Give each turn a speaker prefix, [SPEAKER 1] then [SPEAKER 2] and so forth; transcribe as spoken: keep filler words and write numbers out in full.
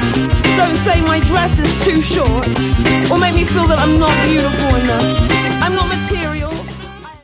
[SPEAKER 1] Don't say my dress is too short, or make me feel that I'm not beautiful enough. I'm not material.